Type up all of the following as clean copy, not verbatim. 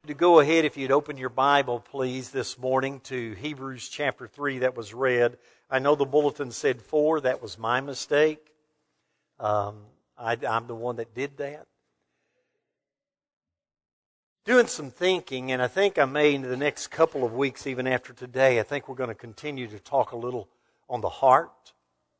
To go ahead, if you'd open your Bible, please, this morning to Hebrews chapter 3 that was read. I know the bulletin said 4. That was my mistake. I'm the one that did that. Doing some thinking, and I think I may in the next couple of weeks, even after today, I think we're going to continue to talk a little on the heart.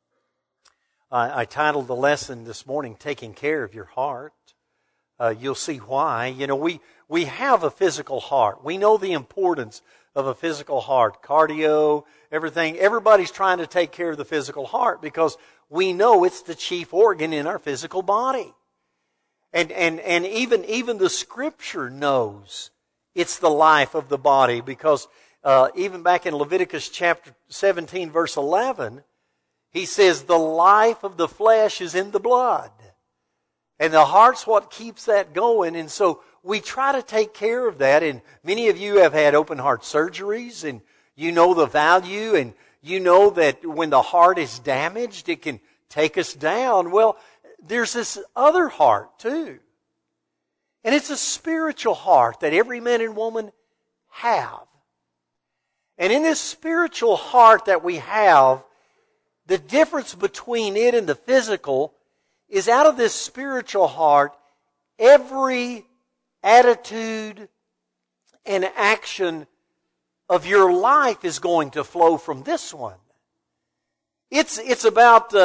I titled the lesson this morning, Taking Care of Your Heart. You'll see why. You know, we have a physical heart. We know the importance of a physical heart. Cardio, everything. Everybody's trying to take care of the physical heart because we know it's the chief organ in our physical body. And even the Scripture knows it's the life of the body because even back in Leviticus chapter 17 verse 11, he says the life of the flesh is in the blood. And the heart's what keeps that going. And so we try to take care of that. And many of you have had open heart surgeries and you know the value and you know that when the heart is damaged, it can take us down. Well, there's this other heart too. And it's a spiritual heart that every man and woman have. And in this spiritual heart that we have, the difference between it and the physical is out of this spiritual heart, every attitude and action of your life is going to flow from this one. It's about,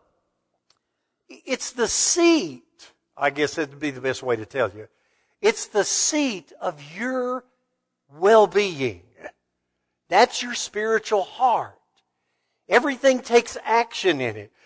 it's the seat, I guess that would be the best way to tell you. It's the seat of your well-being. That's your spiritual heart. Everything takes action in it.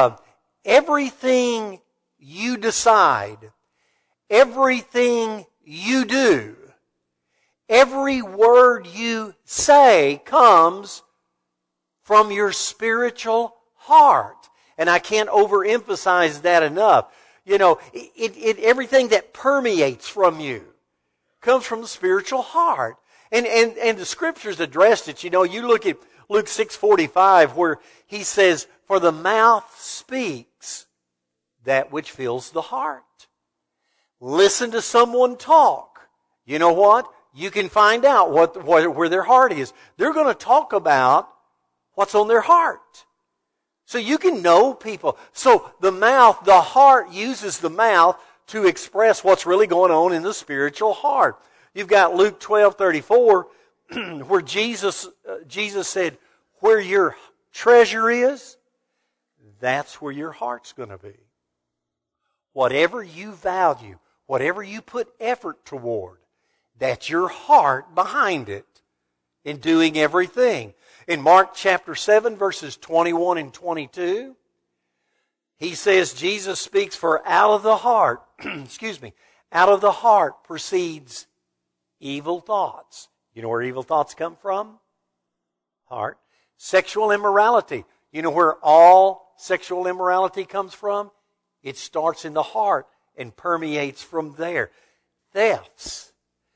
Everything you decide, everything you do, every word you say comes from your spiritual heart. And I can't overemphasize that enough. You know, everything that permeates from you comes from the spiritual heart. And the Scriptures addressed it. You know, you look at Luke 6:45 where he says, "For the mouth speaks that which fills the heart." Listen to someone talk. You know what? You can find out where their heart is. They're going to talk about what's on their heart. So you can know people. So the heart uses the mouth to express what's really going on in the spiritual heart. You've got Luke 12:34 where Jesus said, "Where your treasure is, that's where your heart's going to be." Whatever you value, whatever you put effort toward, that's your heart behind it in doing everything. In Mark chapter 7 verses 21 and 22, he says, Jesus speaks, "For out of the heart, out of the heart proceeds evil thoughts." You know where evil thoughts come from? Heart. Sexual immorality. You know where all sexual immorality comes from? It starts in the heart and permeates from there. Thefts,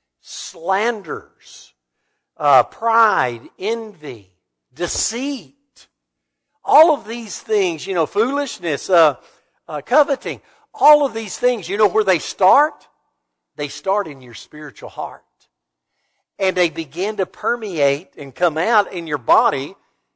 slanders, pride, envy, deceit. All of these things, you know, foolishness, coveting. All of these things, you know where they start? They start in your spiritual heart. And they begin to permeate and come out in your body.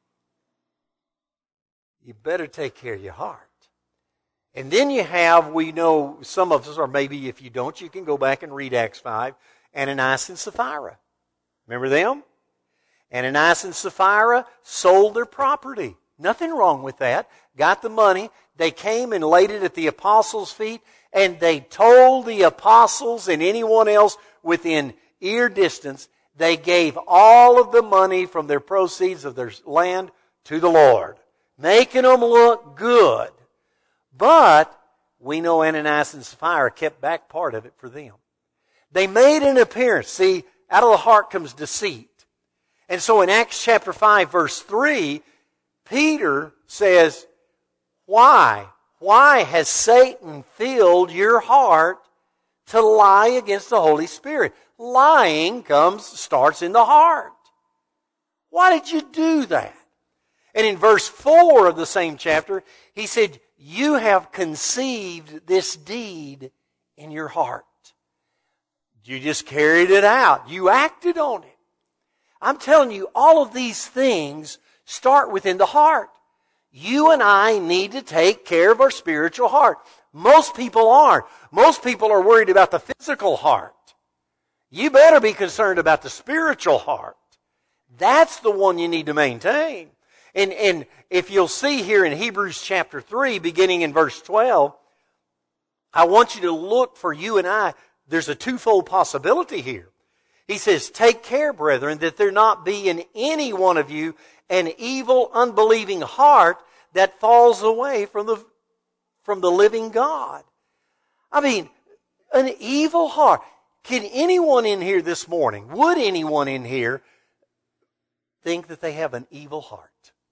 You better take care of your heart. And then you have, we know some of us, or maybe if you don't, you can go back and read Acts 5, Ananias and Sapphira. Remember them? Ananias and Sapphira sold their property. Nothing wrong with that. Got the money. They came and laid it at the apostles' feet, and they told the apostles and anyone else within ear distance, they gave all of the money from their proceeds of their land to the Lord, making them look good. But we know Ananias and Sapphira kept back part of it for them. They made an appearance. See, out of the heart comes deceit. And so in Acts chapter 5 verse 3, Peter says, "Why? Why has Satan filled your heart to lie against the Holy Spirit?" Lying starts in the heart. Why did you do that? And in verse 4 of the same chapter, he said, "You have conceived this deed in your heart." You just carried it out. You acted on it. I'm telling you, all of these things start within the heart. You and I need to take care of our spiritual heart. Most people aren't. Most people are worried about the physical heart. You better be concerned about the spiritual heart. That's the one you need to maintain. And if you'll see here in Hebrews chapter 3, beginning in verse 12, I want you to look for you and I. There's a twofold possibility here. He says, take care, brethren, that there not be in any one of you an evil, unbelieving heart that falls away from the living God. I mean, an evil heart. Can anyone in here this morning, would anyone in here think that they have an evil heart?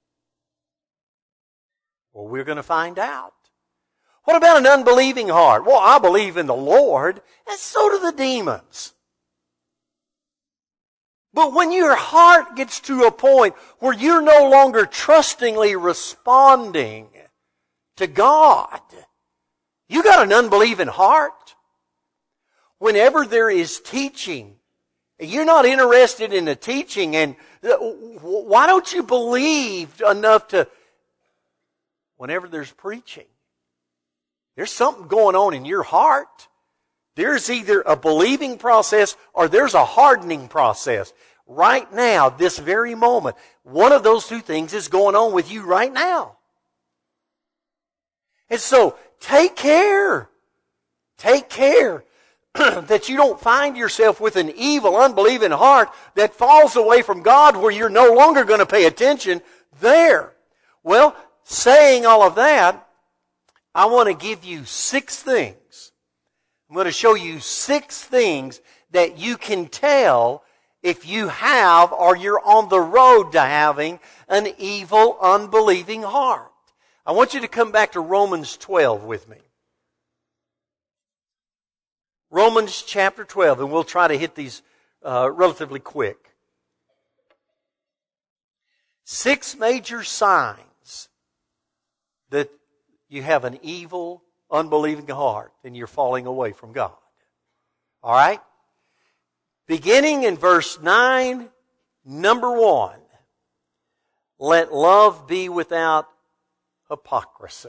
Well, we're going to find out. What about an unbelieving heart? Well, I believe in the Lord, and so do the demons. But when your heart gets to a point where you're no longer trustingly responding to God, you got an unbelieving heart. Whenever there is teaching, you're not interested in the teaching, and why don't you believe enough to, whenever there's preaching, there's something going on in your heart. There's either a believing process or there's a hardening process. Right now, this very moment, one of those two things is going on with you right now. And so, take care. Take care that you don't find yourself with an evil, unbelieving heart that falls away from God where you're no longer going to pay attention there. Well, saying all of that, I want to give you 6 things. I'm going to show you 6 things that you can tell if you have or you're on the road to having an evil, unbelieving heart. I want you to come back to Romans 12 with me. Romans chapter 12, and we'll try to hit these relatively quick. 6 major signs that you have an evil, unbelieving heart and you're falling away from God. All right? Beginning in verse 9, number 1. Let love be without hypocrisy.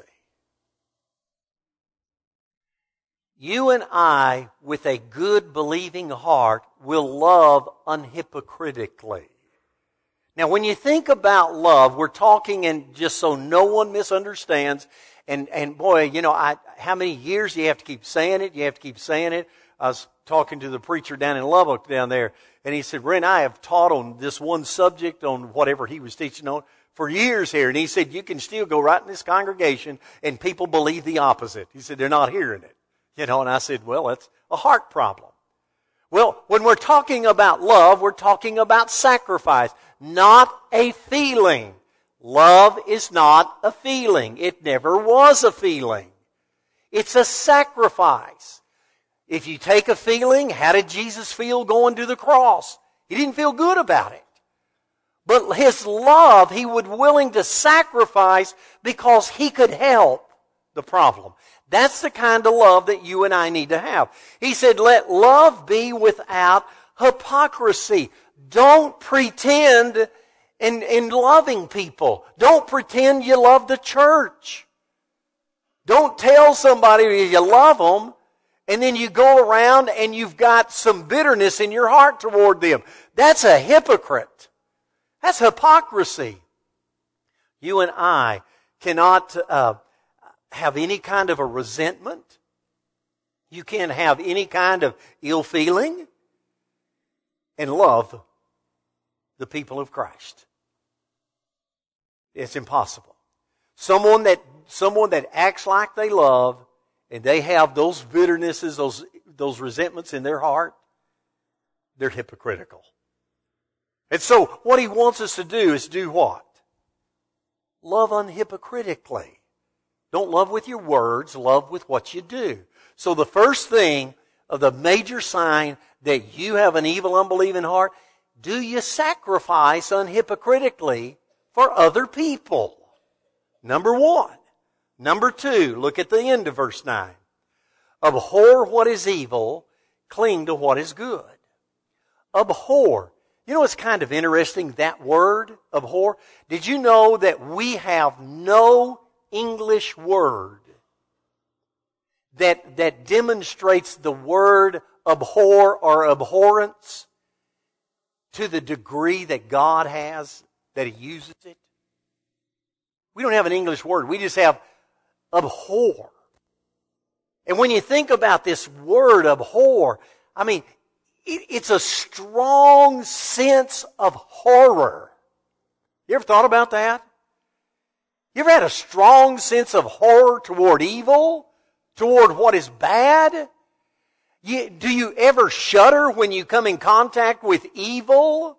You and I, with a good believing heart, will love unhypocritically. Now, when you think about love, we're talking, and just so no one misunderstands, and boy, you know, how many years you have to keep saying it? You have to keep saying it. I was talking to the preacher down in Lubbock down there, and he said, Ren, I have taught on this one subject, on whatever he was teaching on, for years here. And he said, you can still go right in this congregation, and people believe the opposite. He said, they're not hearing it. You know, and I said, well, that's a heart problem. Well, when we're talking about love, we're talking about sacrifice, not a feeling. Love is not a feeling. It never was a feeling. It's a sacrifice. If you take a feeling, how did Jesus feel going to the cross? He didn't feel good about it. But his love, he was willing to sacrifice because he could help the problem. That's the kind of love that you and I need to have. He said, let love be without hypocrisy. Don't pretend in loving people. Don't pretend you love the church. Don't tell somebody you love them, and then you go around and you've got some bitterness in your heart toward them. That's a hypocrite. That's hypocrisy. You and I cannot have any kind of a resentment. You can't have any kind of ill feeling and love the people of Christ. It's impossible. Someone that acts like they love and they have those bitternesses, those resentments in their heart, they're hypocritical. And so what he wants us to do is do what? Love unhypocritically. Don't love with your words, love with what you do. So the first thing of the major sign that you have an evil, unbelieving heart, do you sacrifice unhypocritically for other people? Number 1. Number 2, look at the end of verse 9. Abhor what is evil, cling to what is good. Abhor. You know, it's kind of interesting, that word, abhor. Did you know that we have no English word that demonstrates the word abhor or abhorrence to the degree that God has, that He uses it? We don't have an English word. We just have abhor. And when you think about this word abhor, I mean, it's a strong sense of horror. You ever thought about that? You ever had a strong sense of horror toward evil? Toward what is bad? Do you ever shudder when you come in contact with evil?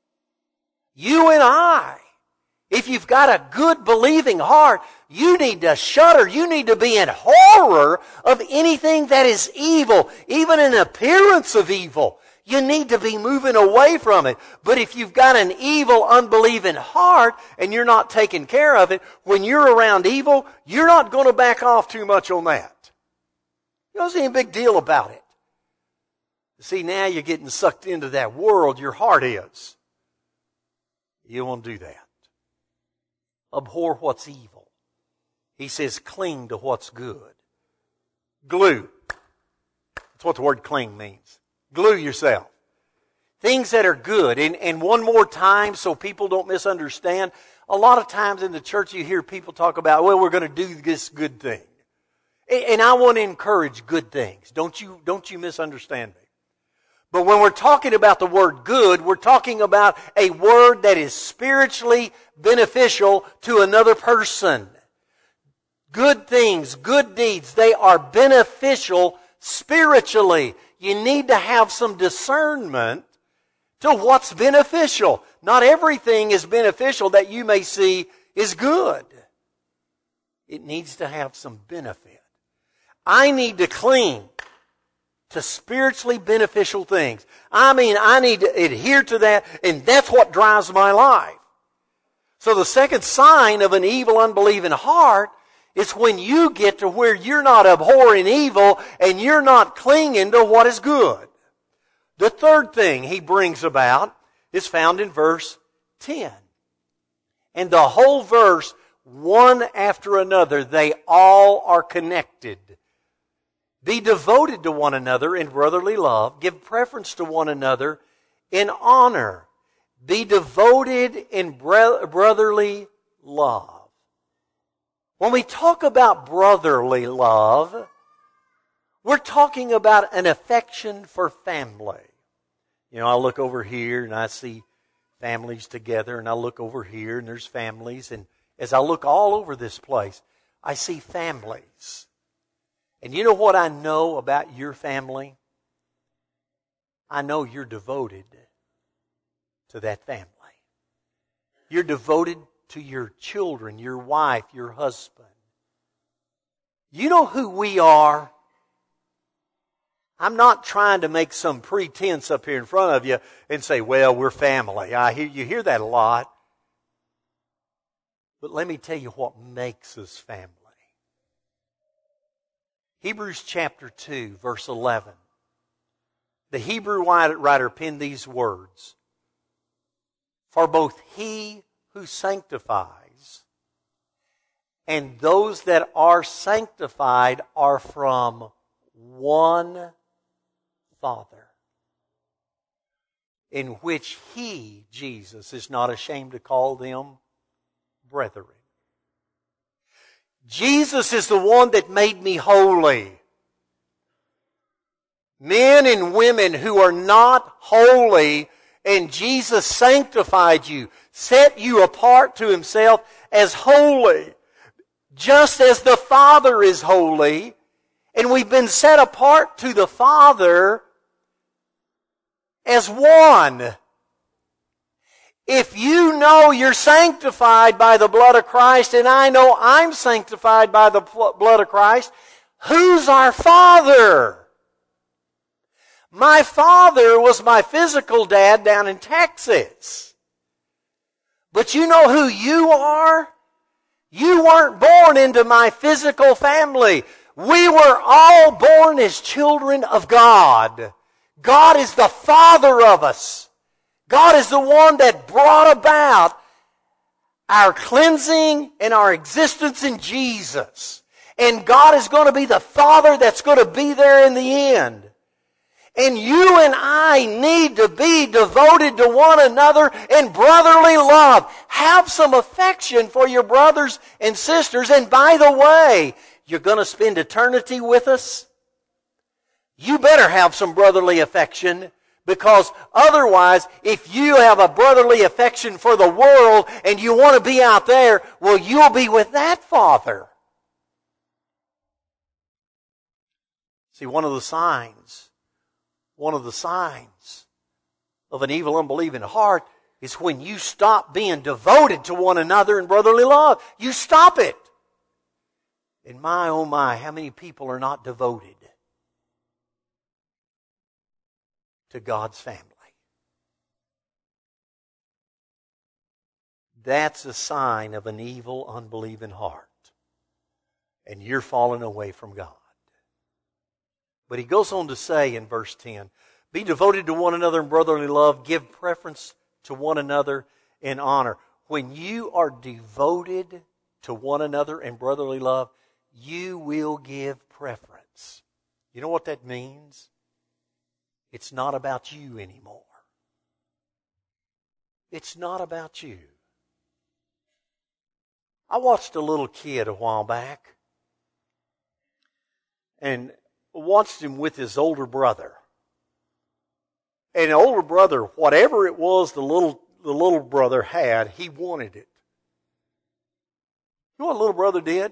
You and I, if you've got a good believing heart, you need to shudder. You need to be in horror of anything that is evil, even an appearance of evil. You need to be moving away from it. But if you've got an evil, unbelieving heart and you're not taking care of it, when you're around evil, you're not going to back off too much on that. You don't see any big deal about it. See, now you're getting sucked into that world. Your heart is. You won't do that. Abhor what's evil. He says, cling to what's good. Glue. That's what the word cling means. Glue yourself. Things that are good. And one more time, so people don't misunderstand, a lot of times in the church you hear people talk about, well, we're going to do this good thing. And I want to encourage good things. Don't you misunderstand me. But when we're talking about the word good, we're talking about a word that is spiritually beneficial to another person. Good things, good deeds, they are beneficial spiritually. You need to have some discernment to what's beneficial. Not everything is beneficial that you may see is good. It needs to have some benefit. I need to cling to spiritually beneficial things. I need to adhere to that, and that's what drives my life. So the second sign of an evil, unbelieving heart is when you get to where you're not abhorring evil and you're not clinging to what is good. The third thing he brings about is found in verse 10. And the whole verse, one after another, they all are connected. Be devoted to one another in brotherly love. Give preference to one another in honor. Be devoted in brotherly love. When we talk about brotherly love, we're talking about an affection for family. You know, I look over here and I see families together, and I look over here and there's families. And as I look all over this place, I see families. And you know what I know about your family? I know you're devoted to that family. You're devoted to your children, your wife, your husband. You know who we are? I'm not trying to make some pretense up here in front of you and say, well, we're family. You hear that a lot. But let me tell you what makes us family. Hebrews chapter 2, verse 11. The Hebrew writer penned these words. For both he who sanctifies and those that are sanctified are from one Father, in which he, Jesus, is not ashamed to call them brethren. Jesus is the one that made me holy. Men and women who are not holy, and Jesus sanctified you, set you apart to Himself as holy, just as the Father is holy, and we've been set apart to the Father as one. If you know you're sanctified by the blood of Christ, and I know I'm sanctified by the blood of Christ, who's our Father? My father was my physical dad down in Texas. But you know who you are? You weren't born into my physical family. We were all born as children of God. God is the Father of us. God is the one that brought about our cleansing and our existence in Jesus. And God is going to be the Father that's going to be there in the end. And you and I need to be devoted to one another in brotherly love. Have some affection for your brothers and sisters. And by the way, you're going to spend eternity with us? You better have some brotherly affection, because otherwise, if you have a brotherly affection for the world and you want to be out there, well, you'll be with that Father. See, one of the signs of an evil, unbelieving heart is when you stop being devoted to one another in brotherly love. You stop it. And my, oh my, how many people are not devoted to God's family? That's a sign of an evil, unbelieving heart. And you're falling away from God. But he goes on to say in verse 10, be devoted to one another in brotherly love, give preference to one another in honor. When you are devoted to one another in brotherly love, you will give preference. You know what that means? It's not about you anymore. It's not about you. I watched a little kid a while back and watched him with his older brother. And the older brother, whatever it was the little brother had, he wanted it. You know what little brother did?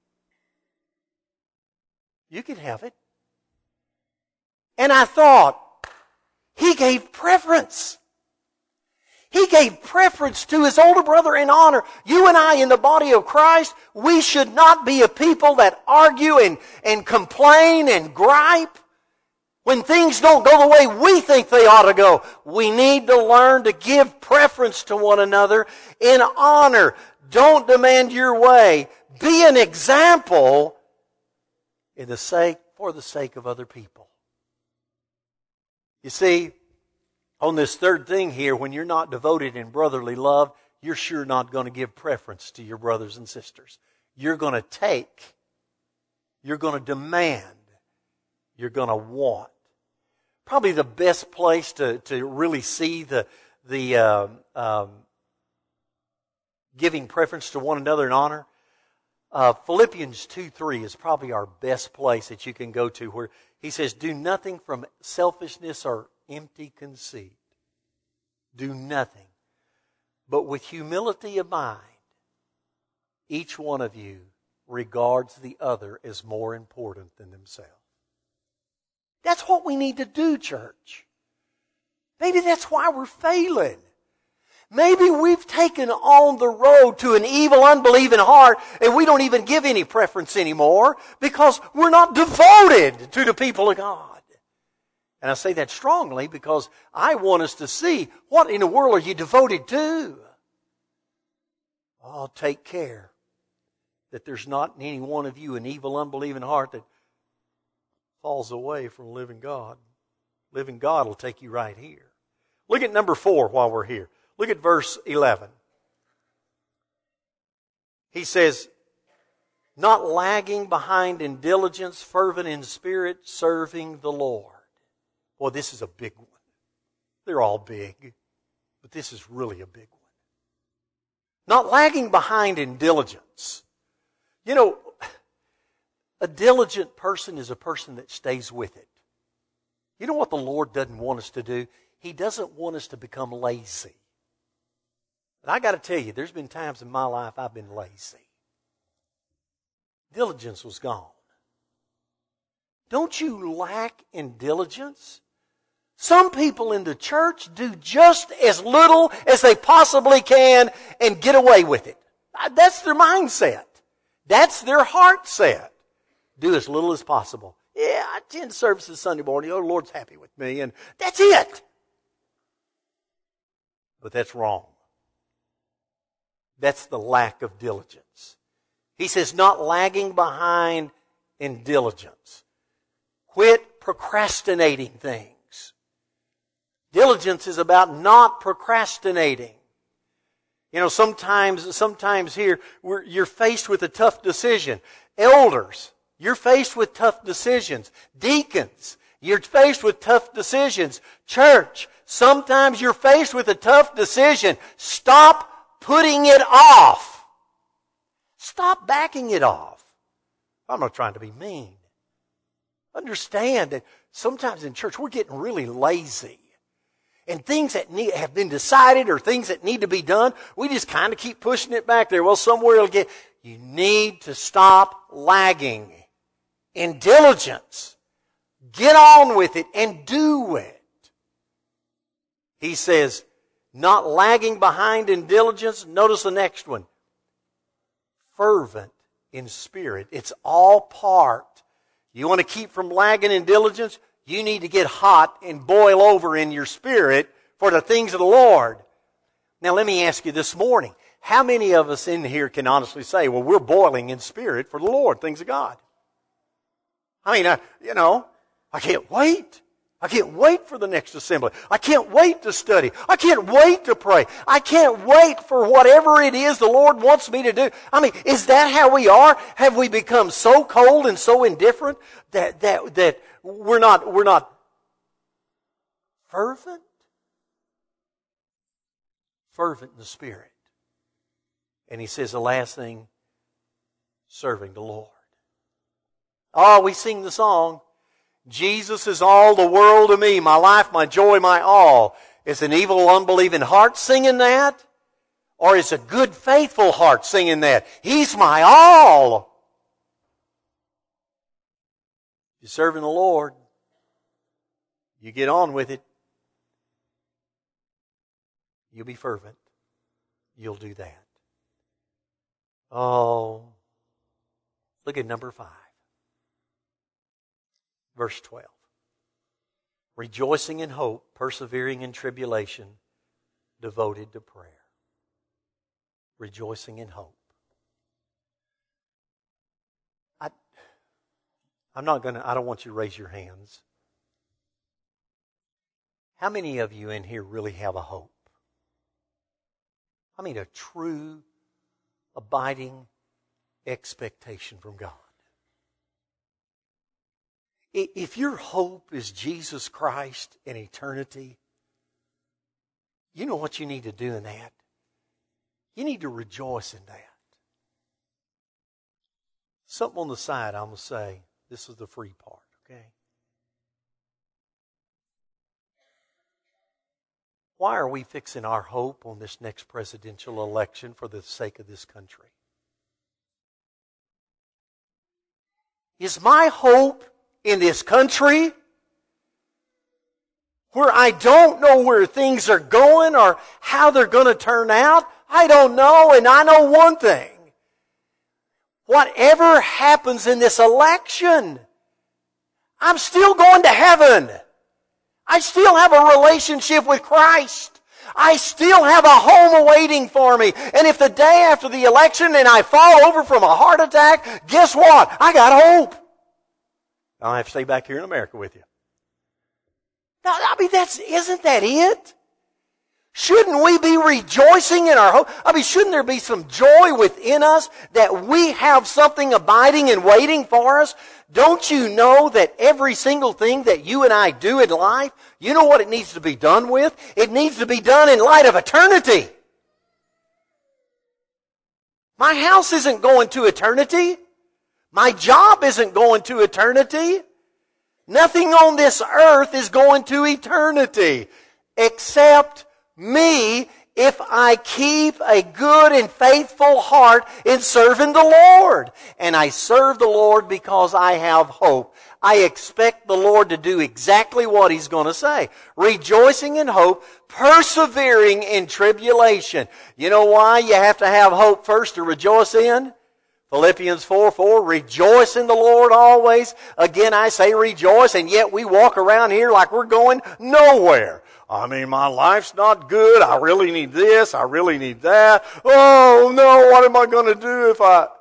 You can have it. And I thought, he gave preference. He gave preference to his older brother in honor. You and I in the body of Christ, we should not be a people that argue and complain and gripe when things don't go the way we think they ought to go. We need to learn to give preference to one another in honor. Don't demand your way. Be an example for the sake of other people. You see, on this third thing here, when you're not devoted in brotherly love, you're sure not going to give preference to your brothers and sisters. You're going to take. You're going to demand. You're going to want. Probably the best place to really see the giving preference to one another in honor. Philippians 2:3 is probably our best place that you can go to, where he says, do nothing from selfishness or empty conceit. Do nothing. But with humility of mind, each one of you regards the other as more important than themselves. That's what we need to do, church. Maybe that's why we're failing. Maybe we've taken on the road to an evil, unbelieving heart, and we don't even give any preference anymore because we're not devoted to the people of God. And I say that strongly because I want us to see, what in the world are you devoted to? Oh, take care that there's not in any one of you an evil, unbelieving heart that falls away from the living God. Living God will take you right here. Look at number 4 while we're here. Look at verse 11. He says, not lagging behind in diligence, fervent in spirit, serving the Lord. Boy, this is a big one. They're all big, but this is really a big one. Not lagging behind in diligence. You know, a diligent person is a person that stays with it. You know what the Lord doesn't want us to do? He doesn't want us to become lazy. And I got to tell you, there's been times in my life I've been lazy. Diligence was gone. Don't you lack in diligence? Some people in the church do just as little as they possibly can and get away with it. That's their mindset. That's their heart set. Do as little as possible. Yeah, I attend services Sunday morning. Oh, the Lord's happy with me, and that's it. But that's wrong. That's the lack of diligence. He says, not lagging behind in diligence. Quit procrastinating things. Diligence is about not procrastinating. You know, sometimes here, you're faced with a tough decision. Elders, you're faced with tough decisions. Deacons, you're faced with tough decisions. Church, sometimes you're faced with a tough decision. Stop putting it off. Stop backing it off. I'm not trying to be mean. Understand that sometimes in church we're getting really lazy. And things that have been decided or things that need to be done, we just kind of keep pushing it back there. Well, somewhere it'll get. You need to stop lagging in diligence. Get on with it and do it. He says, not lagging behind in diligence. Notice the next one. Fervent in spirit. It's all part. You want to keep from lagging in diligence? You need to get hot and boil over in your spirit for the things of the Lord. Now let me ask you this morning, how many of us in here can honestly say, well, we're boiling in spirit for the Lord, things of God? I mean, I can't wait. I can't wait for the next assembly. I can't wait to study. I can't wait to pray. I can't wait for whatever it is the Lord wants me to do. I mean, is that how we are? Have we become so cold and so indifferent that we're not fervent? Fervent in the Spirit. And he says the last thing, serving the Lord. Oh, we sing the song, Jesus is all the world to me, my life, my joy, my all. Is an evil, unbelieving heart singing that? Or is a good, faithful heart singing that? He's my all. You're serving the Lord. You get on with it. You'll be fervent. You'll do that. Oh, look at number 5. Verse 12. Rejoicing in hope, persevering in tribulation, devoted to prayer. Rejoicing in hope. I don't want you to raise your hands. How many of you in here really have a hope? I mean, a true, abiding expectation from God. If your hope is Jesus Christ and eternity, you know what you need to do in that? You need to rejoice in that. Something on the side I'm going to say. This is the free part, okay? Why are we fixing our hope on this next presidential election for the sake of this country? Is my hope in this country where I don't know where things are going or how they're going to turn out? I don't know, and I know one thing. Whatever happens in this election, I'm still going to heaven. I still have a relationship with Christ. I still have a home awaiting for me. And if the day after the election and I fall over from a heart attack, guess what? I got hope. I don't have to stay back here in America with you. Now, I mean, isn't that it? Shouldn't we be rejoicing in our hope? I mean, shouldn't there be some joy within us that we have something abiding and waiting for us? Don't you know that every single thing that you and I do in life, you know what it needs to be done with? It needs to be done in light of eternity. My house isn't going to eternity. My job isn't going to eternity. Nothing on this earth is going to eternity except me if I keep a good and faithful heart in serving the Lord. And I serve the Lord because I have hope. I expect the Lord to do exactly what He's going to say. Rejoicing in hope, persevering in tribulation. You know why you have to have hope first to rejoice in? Philippians 4:4, rejoice in the Lord always. Again, I say rejoice, and yet we walk around here like we're going nowhere. I mean, my life's not good. I really need this. I really need that. Oh, no, what am I going to do if I...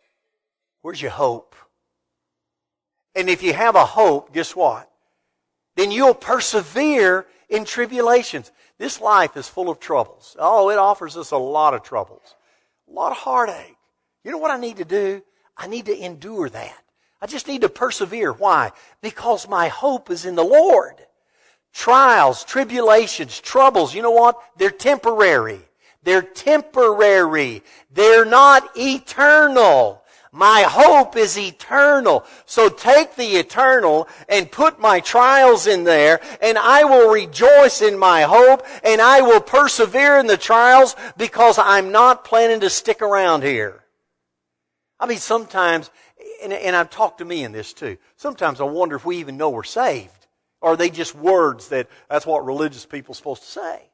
Where's your hope? And if you have a hope, guess what? then you'll persevere in tribulations. This life is full of troubles. Oh, it offers us a lot of troubles. A lot of heartache. You know what I need to do? I need to endure that. I just need to persevere. Why? Because my hope is in the Lord. Trials, tribulations, troubles, you know what? They're temporary. They're temporary. They're not eternal. My hope is eternal. So take the eternal and put my trials in there, and I will rejoice in my hope, and I will persevere in the trials because I'm not planning to stick around here. I mean, sometimes, and I've talked to me in this too, sometimes I wonder if we even know we're saved. Or are they just words that's what religious people are supposed to say?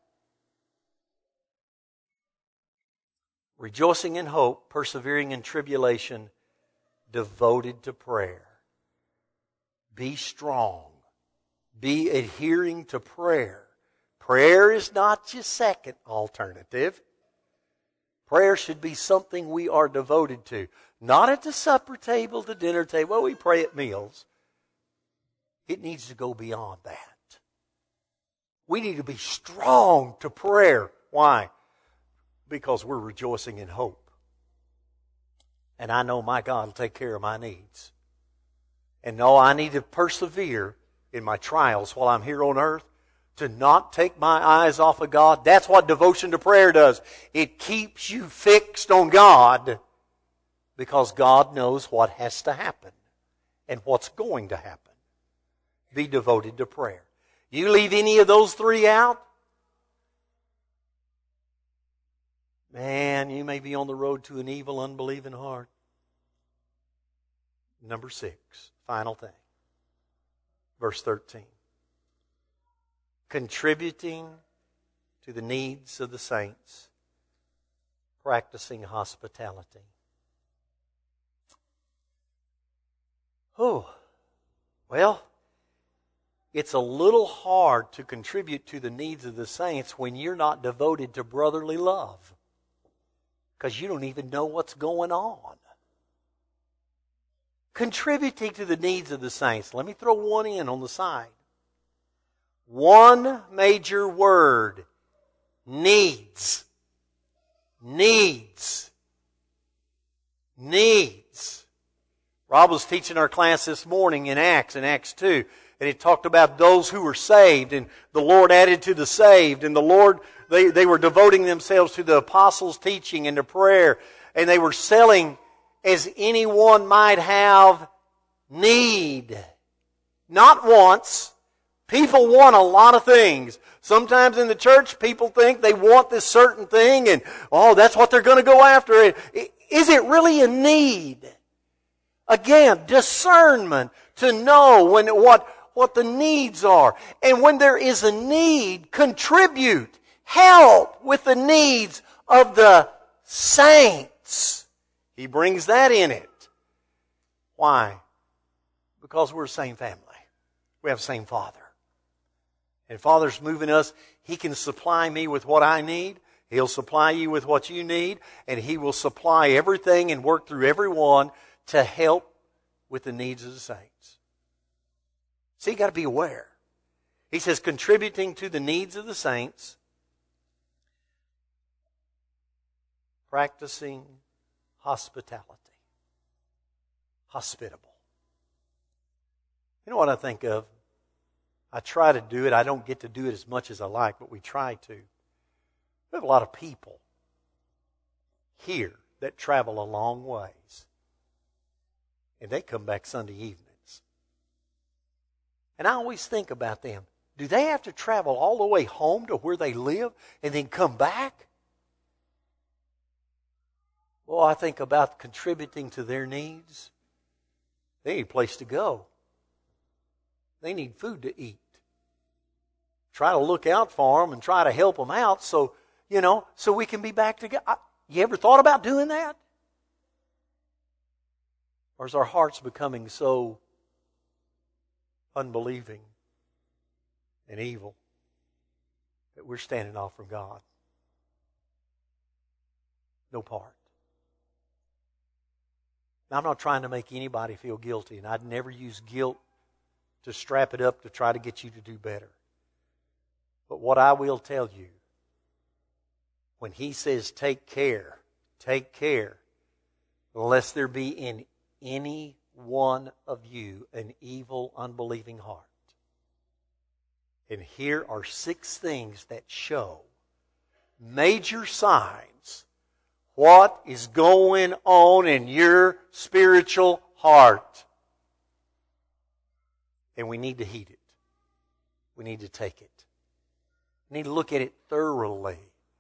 Rejoicing in hope, persevering in tribulation, devoted to prayer. Be strong. Be adhering to prayer. Prayer is not your second alternative. Prayer should be something we are devoted to. Not at the supper table, the dinner table. Well, we pray at meals. It needs to go beyond that. We need to be strong to prayer. Why? Because we're rejoicing in hope. And I know my God will take care of my needs. And no, I need to persevere in my trials while I'm here on earth, to not take my eyes off of God. That's what devotion to prayer does. It keeps you fixed on God, because God knows what has to happen and what's going to happen. Be devoted to prayer. You leave any of those three out, man, you may be on the road to an evil, unbelieving heart. Number 6, final thing. Verse 13. Contributing to the needs of the saints, practicing hospitality. Oh, well, it's a little hard to contribute to the needs of the saints when you're not devoted to brotherly love, because you don't even know what's going on. Contributing to the needs of the saints. Let me throw one in on the side. One major word. Needs. Needs. Needs. Rob was teaching our class this morning in Acts 2. And he talked about those who were saved, and the Lord added to the saved, and the Lord, they were devoting themselves to the apostles' teaching and to prayer, and they were selling as anyone might have need. Not wants. People want a lot of things. Sometimes in the church, people think they want this certain thing, and that's what they're going to go after. Is it really a need? Again, discernment to know what the needs are. And when there is a need, contribute. Help with the needs of the saints. He brings that in it. Why? Because we're the same family. We have the same Father. And Father's moving us. He can supply me with what I need. He'll supply you with what you need. And He will supply everything and work through everyone to help with the needs of the saints. So you got to be aware. He says, contributing to the needs of the saints, practicing hospitality. Hospitable. You know what I think of? I try to do it. I don't get to do it as much as I like, but we try to. We have a lot of people here that travel a long ways. And they come back Sunday evenings. And I always think about them. Do they have to travel all the way home to where they live and then come back? Well, I think about contributing to their needs. They need a place to go. They need food to eat. Try to look out for them and try to help them out so we can be back together. You ever thought about doing that? Or is our hearts becoming so unbelieving and evil that we're standing off from God? No part. Now, I'm not trying to make anybody feel guilty, and I'd never use guilt to strap it up to try to get you to do better. But what I will tell you, when He says take care, lest there be in any one of you an evil, unbelieving heart. And here are 6 things that show major signs what is going on in your spiritual heart. And we need to heed it. We need to take it. We need to look at it thoroughly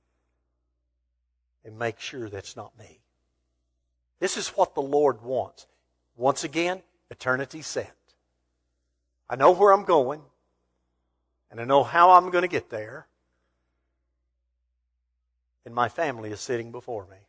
and make sure that's not me. This is what the Lord wants. Once again, eternity set. I know where I'm going, and I know how I'm going to get there, and my family is sitting before me.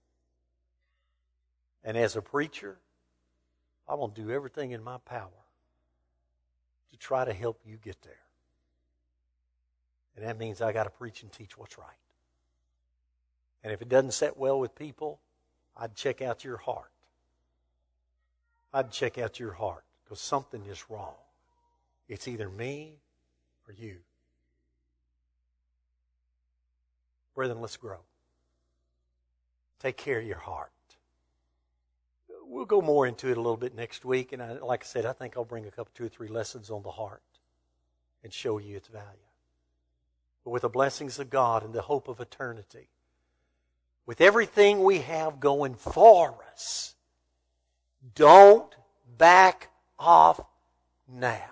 And as a preacher, I will do everything in my power to try to help you get there. And that means I got to preach and teach what's right. And if it doesn't set well with people, I'd check out your heart. I'd check out your heart because something is wrong. It's either me or you. Brethren, let's grow. Take care of your heart. We'll go more into it a little bit next week. And like I said, I think I'll bring 2 or 3 lessons on the heart and show you its value. But with the blessings of God and the hope of eternity, with everything we have going for us, don't back off now.